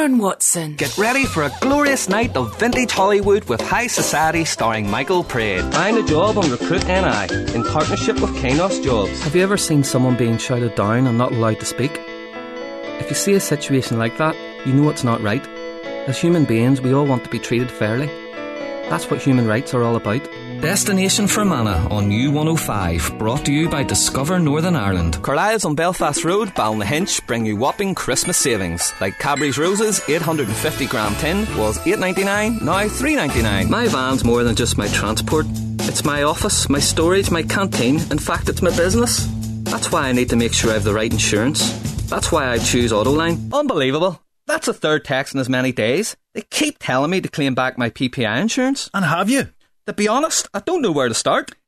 Aaron Watson. Get ready for a glorious night of vintage Hollywood with High Society starring Michael Praed. Find a job on Recruit NI in partnership with Kainos Jobs. Have you ever seen someone being shouted down and not allowed to speak? If you see a situation like that, you know it's not right. As human beings, we all want to be treated fairly. That's what human rights are all about. Destination Fermanagh on U105, brought to you by Discover Northern Ireland. Carlisle's on Belfast Road, Ballynahinch bring you whopping Christmas savings. Like Cadbury's Roses, 850 gram tin was $8.99, now $3.99. My van's more than just my transport. It's my office, my storage, my canteen. In fact, it's my business. That's why I need to make sure I have the right insurance. That's why I choose Autoline. Unbelievable. That's a third text in as many days. They keep telling me to claim back my PPI insurance. And have you? To be honest, I don't know where to start.